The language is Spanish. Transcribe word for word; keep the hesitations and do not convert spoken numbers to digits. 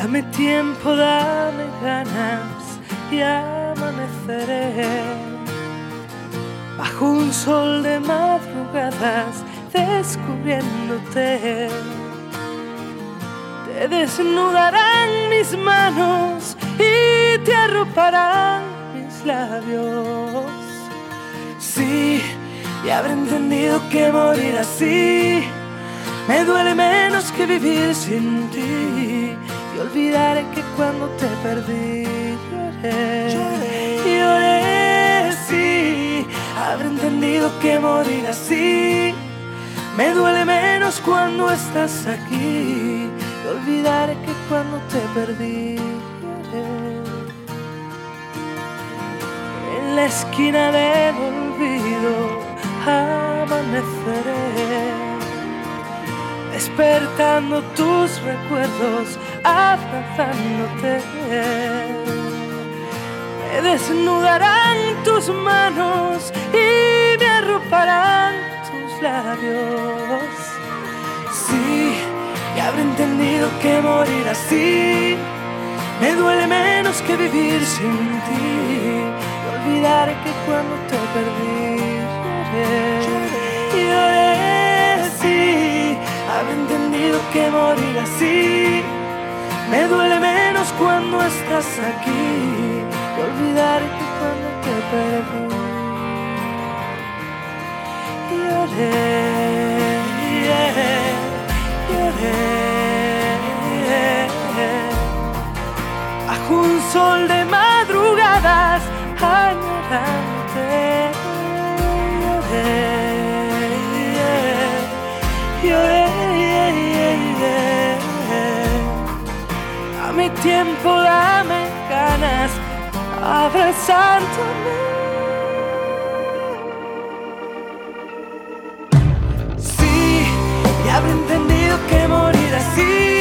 Dame tiempo, dame ganas y amaneceré bajo un sol de madrugadas descubriéndote. Te desnudarán mis manos y te arroparán mis labios. Sí, y habré entendido que morir así me duele menos que vivir sin ti. Y olvidaré que cuando te perdí lloré, lloré, lloré, sí. Habré entendido que morir así me duele menos cuando estás aquí. Y olvidaré que cuando te perdí lloré. En la esquina del olvido amaneceré, despertando tus recuerdos, abrazándote. Me desnudarán tus manos y me arroparán tus labios. Sí, y habré entendido que morir así me duele menos que vivir sin ti. Y olvidaré que cuando te perdí lloré, lloré, sí. Habré entendido que morir así me duele menos cuando estás aquí. Y olvidaré que cuando te perdí lloré, lloré, bajo un sol de madrugadas añorándote. Lloré, lloré, dame tiempo, dame ganas, abrazándome. Sí, y habré entendido que morir así